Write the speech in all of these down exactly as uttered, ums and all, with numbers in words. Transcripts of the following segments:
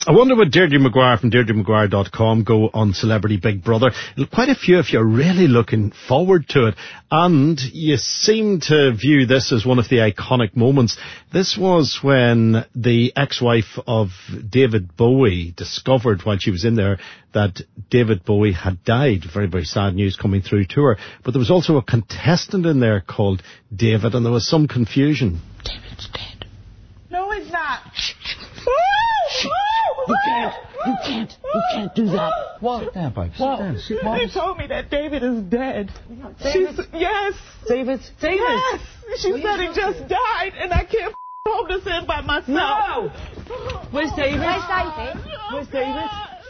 I wonder what Deirdre Maguire from Deirdre Maguire dot com go on Celebrity Big Brother. Quite a few of you are really looking forward to it, and you seem to view this as one of the iconic moments. This was when the ex-wife of David Bowie discovered while she was in there that David Bowie had died. Very, very sad news coming through to her. But there was also a contestant in there called David, and there was some confusion. David's dead. No, he's not. You can't, you can't, you can't do that. What? Sit down, babe. Sit What? down. Sit They told me that David is dead. David? She's, yes. David? David? Yes. She said he just died, and I can't f- hold this in by myself. No. Where's David? Where's David? Where's David?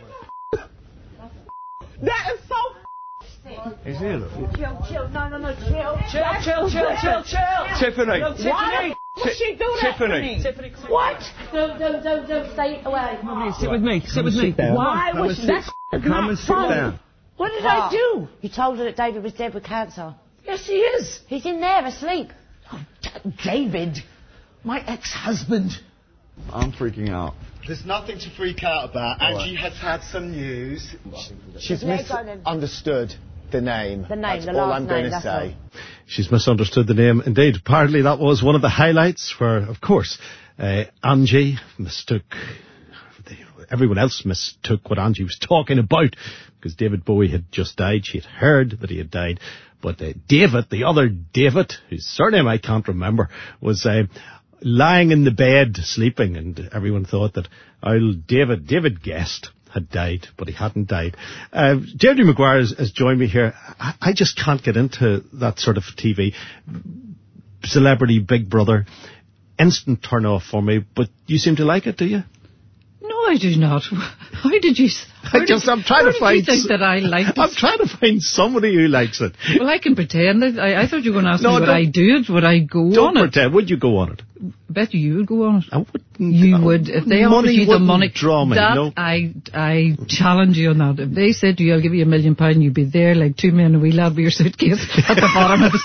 That is so He's here, look. Chill, chill, no, no, no, chill. Chill, chill, chill, chill, chill. Tiffany. No, Why Tiffany. would she do that Tiffany. to me? Tiffany, come What? Don't, don't, don't, don't stay away. Sit with me. Sit with me. Sit down. Why Come was and that? sit- Come and sit down. What did I do? You told her that David was dead with cancer. Yes, he is. He's in there asleep. Oh, D- David, my ex-husband. I'm freaking out. There's nothing to freak out about. Angie has had some news. She's Legs on him. misunderstood the name. The name, That's the all last I'm going name, to that's say. She's misunderstood the name. Indeed, apparently that was one of the highlights where, of course, uh, Angie mistook, everyone else mistook what Angie was talking about, because David Bowie had just died. She had heard that he had died. But uh, David, the other David, whose surname I can't remember, was uh, lying in the bed sleeping, and everyone thought that oh, David, David guessed had died, but he hadn't died. Uh, Deirdre Maguire has, has joined me here. I, I just can't get into that sort of T V. Celebrity Big Brother, instant turn off for me, but you seem to like it, do you? No, I do not. How did you... I just, I'm trying how to find... Did you think that I liked it? I'm trying to find somebody who likes it. Well, I can pretend. I, I thought you were going to ask No, me would don't- I do it, would I go Don't on it. pretend. Would you go on it? I bet you would go on it. I wouldn't. You I- would. If they offered money you the wouldn't money, draw me, that no. I, I challenge you on that. If they said to you, I'll give you a million pound, you'd be there like two men and a wee lad with your suitcase at the bottom of the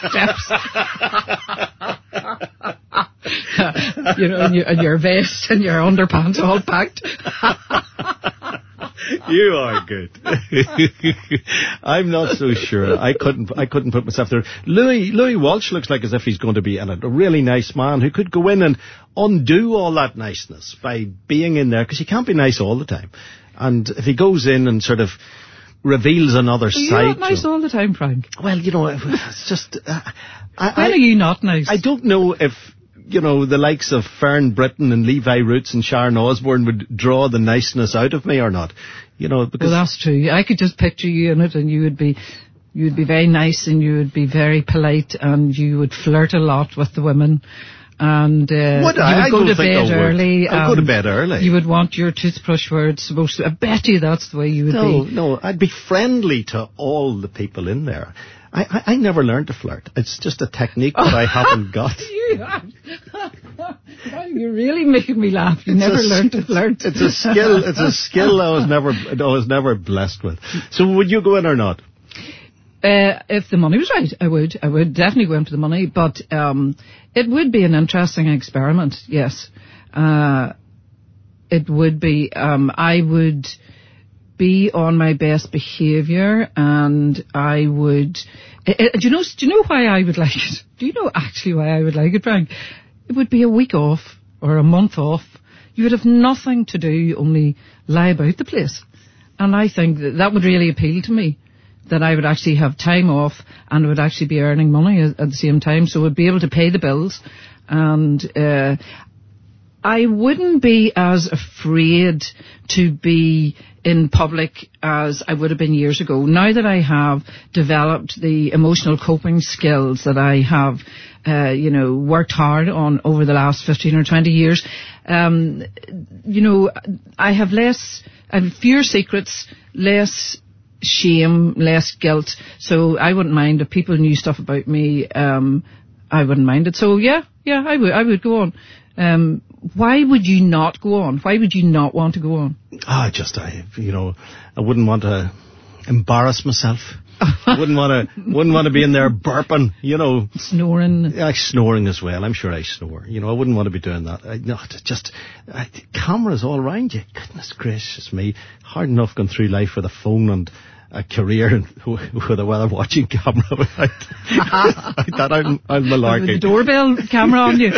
steps. You know, and your, and your vest and your underpants all packed. You are good. I'm not so sure. I couldn't. I couldn't put myself there. Louis Louis Walsh looks like as if he's going to be in it. A really nice man who could go in and undo all that niceness by being in there, because he can't be nice all the time. And if he goes in and sort of reveals another Are you side, not nice to him, all the time, Frank? well, you know, it's just. Uh, I, When I, are you not nice? I don't know if, you know, the likes of Fern Britton and Levi Roots and Sharon Osbourne would draw the niceness out of me or not. You know, because... Well, that's true. I could just picture you in it, and you would be, you would be very nice, and you would be very polite, and you would flirt a lot with the women. And uh, Would you I? would I go don't to think I bed would. early. I'll go to and bed early. You would want your toothbrush where it's supposed to. I bet you that's the way you would No, be. no, I'd be friendly to all the people in there. I, I, I never learned to flirt. It's just a technique that I haven't got. You, you're really making me laugh. You never a- learned to flirt. It's a skill. It's a skill I was never, I was never blessed with. So would you go in or not? Uh, if the money was right, I would. I would definitely go in for the money, but um, it would be an interesting experiment, yes. Uh, it would be. Um, I would be on my best behaviour, and I would... Uh, uh, do you know, do you know why I would like it? Do you know actually why I would like it, Frank? It would be a week off, or a month off. You would have nothing to do, only lie about the place. And I think that, that would really appeal to me. That I would actually have time off and would actually be earning money at, at the same time, so would be able to pay the bills, and uh, I wouldn't be as afraid to be in public as I would have been years ago. Now that I have developed the emotional coping skills that I have, uh, you know, worked hard on over the last fifteen or twenty years, um, you know, I have less, I have fewer secrets, less shame, less guilt, so I wouldn't mind if people knew stuff about me. um I wouldn't mind it. So yeah, yeah, I would I would go on. Um why would you not go on? Why would you not want to go on? Ah, just I, you know, I wouldn't want to embarrass myself. wouldn't want to wouldn't want to be in there burping, you know. Snoring. Yeah, snoring as well. I'm sure I snore. You know, I wouldn't want to be doing that. I, no, just I, cameras all around you. Goodness gracious me. Hard enough going through life with a phone and a career with a weather watching camera without that. I'm, I'm malarkey. With the doorbell camera on you.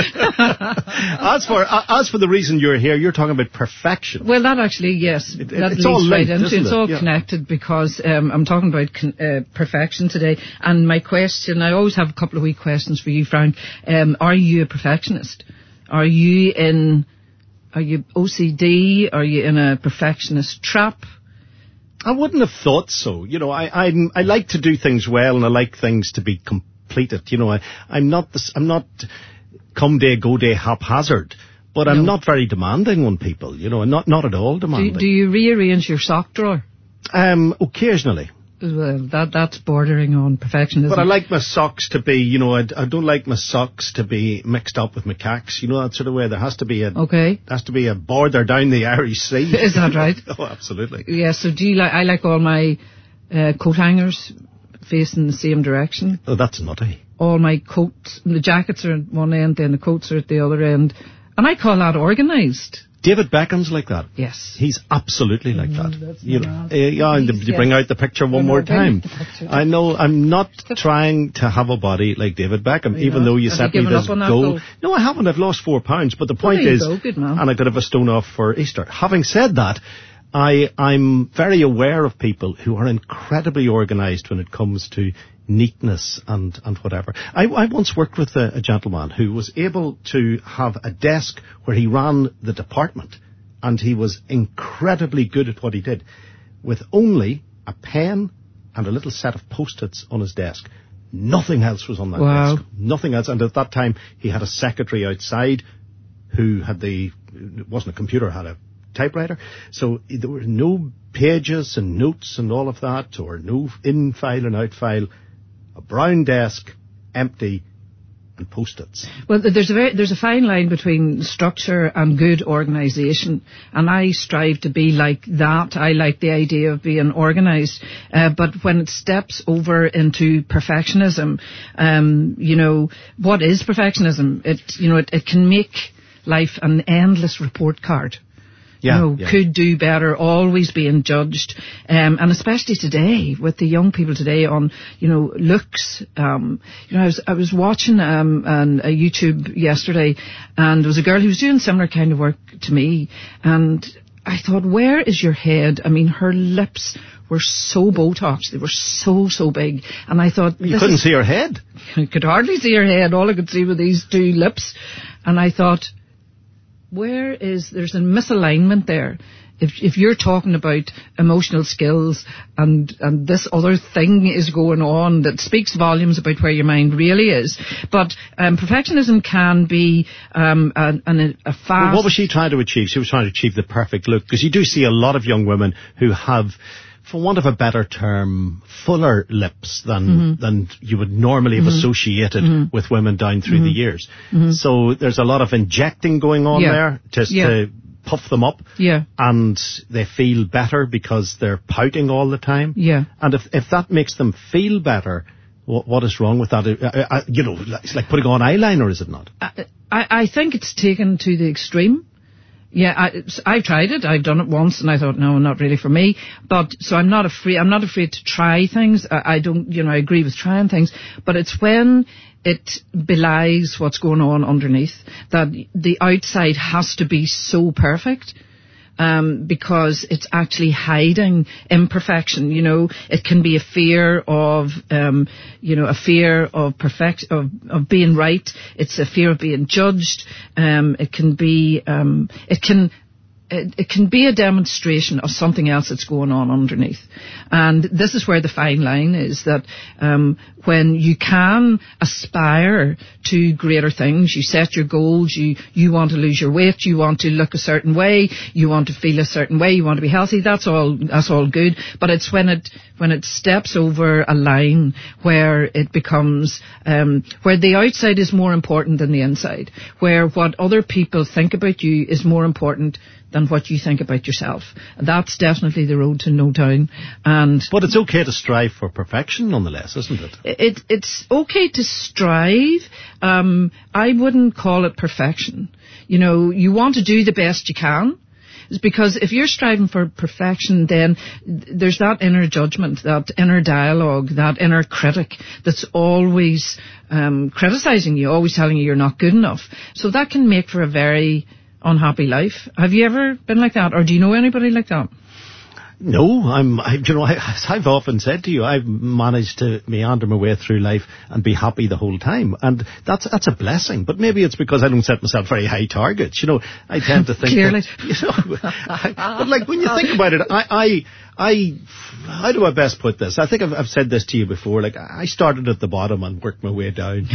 as for uh, as for the reason you're here, you're talking about perfection. Well, that actually, yes, it, it, that it's leads all linked, right into isn't it's it? all Yeah. connected because um, I'm talking about con- uh, perfection today. And my question, I always have a couple of wee questions for you, Frank. Um, are you a perfectionist? Are you in? Are you O C D? Are you in a perfectionist trap? I wouldn't have thought so. You know, I I'm, I like to do things well, and I like things to be completed. You know, I I'm not this, I'm not come day go day haphazard, but I'm No. not very demanding on people. You know, not not at all Do, demanding. do you rearrange your sock drawer? Um, occasionally. Well, that that's bordering on perfectionism. But I like my socks to be, you know, I, I don't like my socks to be mixed up with my cacks. You know, that sort of way. There has to be a Okay. there has to be a border down the Irish Sea. Is that right? Oh, absolutely. Yeah, so do you like, I like all my uh, coat hangers facing the same direction. Oh, that's nutty. All my coats, the jackets are at one end, then the coats are at the other end. And I call that organised. David Beckham's like that. Yes. He's absolutely like that. that's You know, mad. uh, yeah, and Please, you bring yes. out the picture one I know, more bring time. out the picture. I know I'm not trying to have a body like David Beckham, you even not? though you Have set you me given this up on that goal. goal? No, I haven't. I've lost four pounds. But the point there you is, go. Good man. and I could have a stone off for Easter. Having said that, I, I'm very aware of people who are incredibly organised when it comes to neatness and, and whatever. I, I once worked with a, a gentleman who was able to have a desk where he ran the department, and he was incredibly good at what he did, with only a pen and a little set of post-its on his desk. Nothing else was on that Wow. desk. Nothing else. And at that time, he had a secretary outside who had the, it wasn't a computer, had a typewriter. So there were no pages and notes and all of that, or no in file and out file. A brown desk, empty, and post-its. Well, there's a very, there's a fine line between structure and good organisation, and I strive to be like that. I like the idea of being organised, uh, but when it steps over into perfectionism, um, you know, what is perfectionism? It, you know, it, it can make life an endless report card. Yeah, you know, yeah. could do better, always being judged. Um, and especially today, with the young people today on, you know, looks. Um, you know, I was, I was watching um, an, a YouTube yesterday, and there was a girl who was doing similar kind of work to me, and I thought, where is your head? I mean, her lips were so Botox. They were so, so big. And I thought... You this couldn't is, see her head. I could hardly see her head. All I could see were these two lips. And I thought... Where is, there's a misalignment there. If if you're talking about emotional skills and, and this other thing is going on that speaks volumes about where your mind really is. But um, perfectionism can be um, a, a, a fast... Well, what was she trying to achieve? She was trying to achieve the perfect look. Because you do see a lot of young women who have, for want of a better term, fuller lips than mm-hmm. than you would normally have mm-hmm. associated mm-hmm. with women down through mm-hmm. the years. Mm-hmm. So there's a lot of injecting going on yeah. there just yeah. to puff them up. Yeah. And they feel better because they're pouting all the time. Yeah. And if, if that makes them feel better, what, what is wrong with that? Uh, uh, you know, it's like putting on eyeliner, is it not? I, I, I think it's taken to the extreme. Yeah, I, I've tried it. I've done it once, and I thought, no, not really for me. But so I'm not afraid. I'm not afraid to try things. I, I don't, you know, I agree with trying things. But it's when it belies what's going on underneath that the outside has to be so perfect. Um, because it's actually hiding imperfection. You know, it can be a fear of, um, you know, a fear of perfect, of, of being right. It's a fear of being judged. Um, it can be, um, it can, it, it can be a demonstration of something else that's going on underneath. And this is where the fine line is, that um, when you can aspire to greater things, you set your goals, you, you want to lose your weight, you want to look a certain way, you want to feel a certain way, you want to be healthy, that's all, that's all good. But it's when it, when it steps over a line where it becomes, um, where the outside is more important than the inside, where what other people think about you is more important than what you think about yourself. That's definitely the road to no town. And But it's okay to strive for perfection nonetheless, isn't it? it, it's okay to strive. Um, I wouldn't call it perfection. You know, you want to do the best you can. It's because if you're striving for perfection, then there's that inner judgment, that inner dialogue, that inner critic that's always um, criticising you, always telling you you're not good enough. So that can make for a very unhappy life. Have you ever been like that, or do you know anybody like that? No, I'm, I, you know, I, as I've often said to you, I've managed to meander my way through life and be happy the whole time. And that's, that's a blessing. But maybe it's because I don't set myself very high targets. You know, I tend to think Clearly. that, you know, I, but like when you think about it, I, I, I, how do I best put this? I think I've, I've said this to you before. Like, I started at the bottom and worked my way down.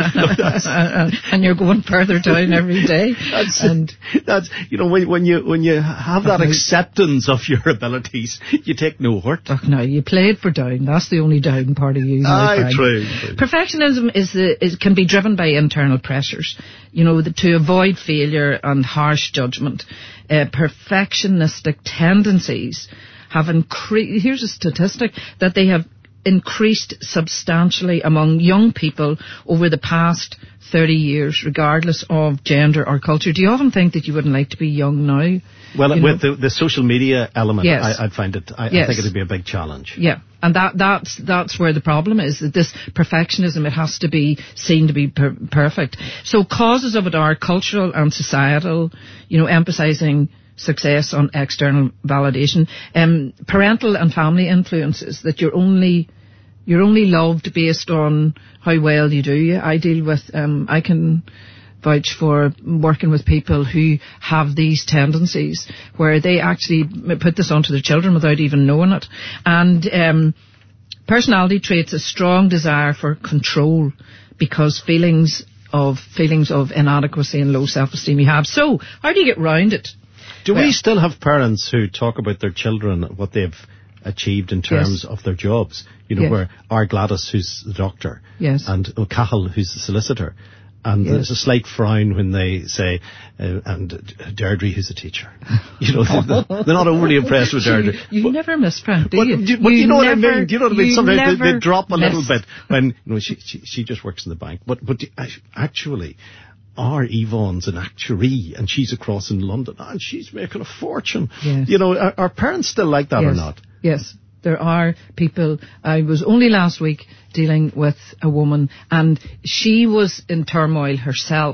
And you're going further down every day. That's, and that's, you know, when, when you, when you have that acceptance of your abilities, you take no hurt. Oh, no, you played for down. That's the only down part of you. Aye, true, true. Perfectionism is, the, is can be driven by internal pressures. You know, the, to avoid failure and harsh judgment. Uh, perfectionistic tendencies have increased. Here's a statistic that they have increased substantially among young people over the past thirty years, regardless of gender or culture. Do you often think that you wouldn't like to be young now? Well, you with know? the, the social media element, Yes. I, I'd find it, I, Yes. I think it'd be a big challenge. Yeah, and that that's that's where the problem is, that this perfectionism, it has to be seen to be per- perfect. So causes of it are cultural and societal, you know, emphasising success on external validation, um, parental and family influences, that you're only you're only loved based on how well you do. I deal with, um, I can vouch for working with people who have these tendencies where they actually put this onto their children without even knowing it. And um, personality traits, a strong desire for control, because feelings of feelings of inadequacy and low self-esteem you have. So how do you get round it? Do Well, we still have parents who talk about their children, what they've achieved in terms Yes. of their jobs? You know, Yes. where our Gladys, who's the doctor, Yes. and O'Cahill, who's the solicitor, and Yes. there's a slight frown when they say, uh, and Deirdre, who's a teacher. You know, they're, they're not overly impressed with Deirdre. You, you never miss, Frank, do But, you? do, but you, know what I never- mean? Do you know what I mean? you Sometimes they, they never drop a little miss. bit when, you know, she, she, she just works in the bank. But, but actually, our Yvonne's an actuary and she's across in London and she's making a fortune. Yes. You know, are, are parents still like that yes. or not? Yes. There are people. I was only last week dealing with a woman, and she was in turmoil herself.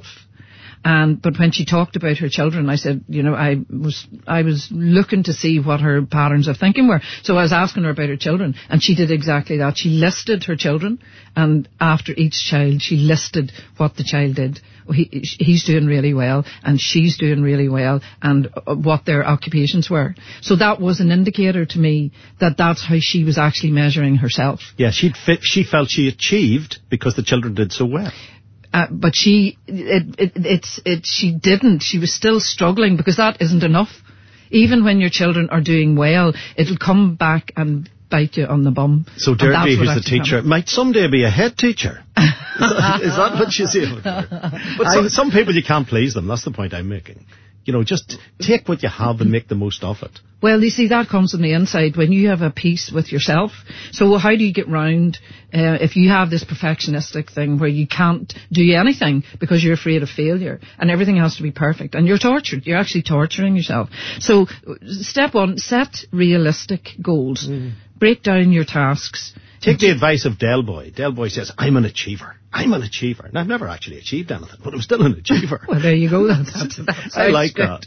And but when she talked about her children, I said, you know, I was I was looking to see what her patterns of thinking were. So I was asking her about her children, and she did exactly that. She listed her children, and after each child, she listed what the child did. He, he's doing really well, and she's doing really well, and what their occupations were. So that was an indicator to me that that's how she was actually measuring herself. Yeah, she she felt she achieved because the children did so well. Uh, but she, it, it, it's, it, she didn't. She was still struggling, because that isn't enough. Even when your children are doing well, it'll come back and bite you on the bum. So And Deirdre, that's what who's the actually teacher, happened. might someday be a head teacher. Is that, is that what you say? But some, some people, you can't please them. That's the point I'm making. You know, just take what you have and make the most of it. Well, you see, that comes from the inside when you have a peace with yourself. So how do you get round uh, if you have this perfectionistic thing where you can't do anything because you're afraid of failure and everything has to be perfect and you're tortured. You're actually torturing yourself. So step one, set realistic goals. Mm. Break down your tasks. Take the advice of Del Boy. Del Boy says, I'm an achiever. I'm an achiever. And I've never actually achieved anything, but I'm still an achiever. Well, there you go. That's, that's, that's I like that.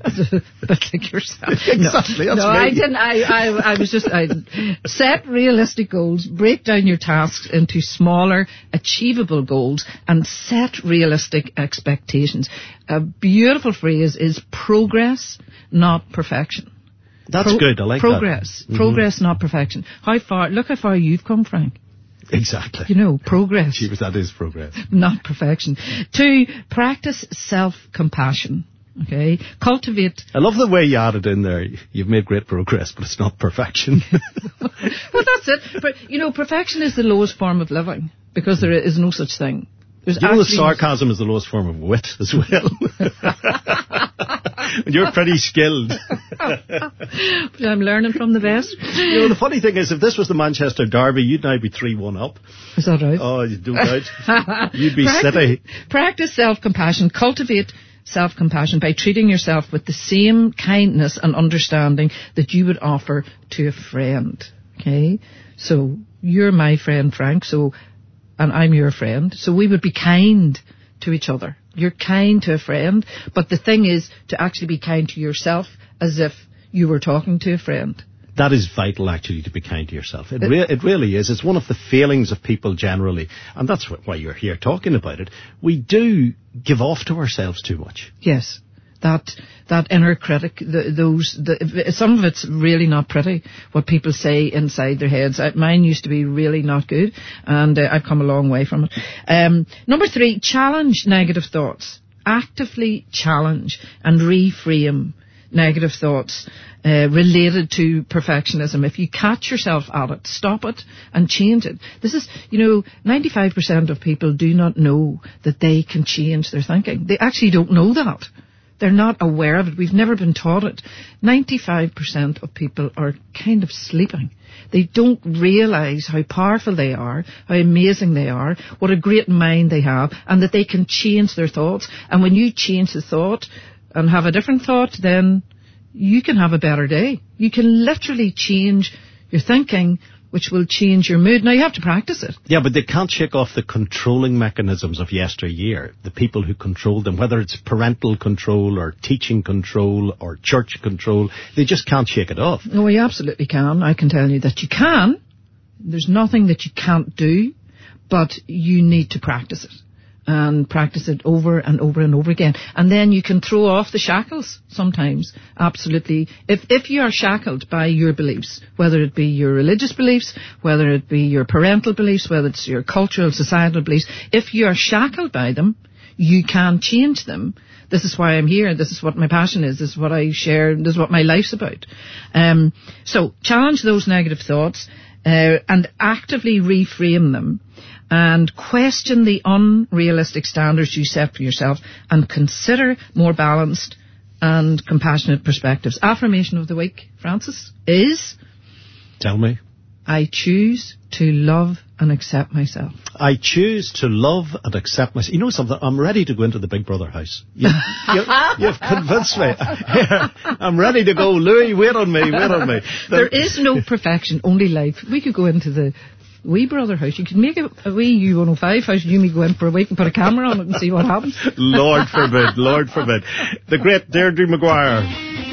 That's like yourself. Exactly. No, That's no me. I didn't. I, I, I was just, I set realistic goals, break down your tasks into smaller, achievable goals, and set realistic expectations. A beautiful phrase is progress, not perfection. That's Pro- good. I like progress. that. Mm-hmm. Progress, not perfection. How far, look how far you've come, Frank. Exactly. You know, progress. Jeez, that is progress. Not perfection. Two, practice self-compassion. Okay? Cultivate. I love the way you added in there. You've made great progress, but it's not perfection. Well, that's it. But, you know, perfection is the lowest form of living, because there is no such thing. There's You know, the actually- sarcasm is the lowest form of wit as well. You're pretty skilled. But I'm learning from the best. You know, the funny thing is, if this was the Manchester Derby, you'd now be three one up. Is that right? Oh, you don't doubt. You'd be practice, City. Practice self-compassion. Cultivate self-compassion by treating yourself with the same kindness and understanding that you would offer to a friend. Okay? So, you're my friend, Frank, so, and I'm your friend, so we would be kind to each other. You're kind to a friend, but the thing is to actually be kind to yourself as if you were talking to a friend. That is vital, actually, to be kind to yourself. It, re- it really is. It's one of the failings of people generally, and that's why you're here talking about it. We do give off to ourselves too much. Yes. That that inner critic, the, those the, some of it's really not pretty. What people say inside their heads. I, mine used to be really not good, and uh, I've come a long way from it. Um, number three, challenge negative thoughts. Actively challenge and reframe negative thoughts uh, related to perfectionism. If you catch yourself at it, stop it and change it. This is, you know, ninety-five percent of people do not know that they can change their thinking. They actually don't know that. They're not aware of it. We've never been taught it. ninety-five percent of people are kind of sleeping. They don't realise how powerful they are, how amazing they are, what a great mind they have, and that they can change their thoughts. And when you change the thought and have a different thought, then you can have a better day. You can literally change your thinking, which will change your mood. Now, you have to practice it. Yeah, but they can't shake off the controlling mechanisms of yesteryear. The people who controlled them, whether it's parental control or teaching control or church control, they just can't shake it off. No, you absolutely can. I can tell you that you can. There's nothing that you can't do, but you need to practice it. And practice it over and over and over again. And then you can throw off the shackles sometimes. Absolutely. If if you are shackled by your beliefs, whether it be your religious beliefs, whether it be your parental beliefs, whether it's your cultural, societal beliefs, if you are shackled by them, you can change them. This is why I'm here. This is what my passion is. This is what I share. This is what my life's about. Um, so challenge those negative thoughts uh, and actively reframe them. And question the unrealistic standards you set for yourself and consider more balanced and compassionate perspectives. Affirmation of the week, Francis, is... Tell me. I choose to love and accept myself. I choose to love and accept myself. You know something? I'm ready to go into the Big Brother house. You, you, you've convinced me. Here, I'm ready to go. Louis, wait on me, wait on me. There is no perfection, only life. We could go into the Wee Brother house. You could make a, a wee U one oh five house. You may go in for a week and put a camera on it and see what happens. Lord forbid, Lord forbid. The great Deirdre Maguire.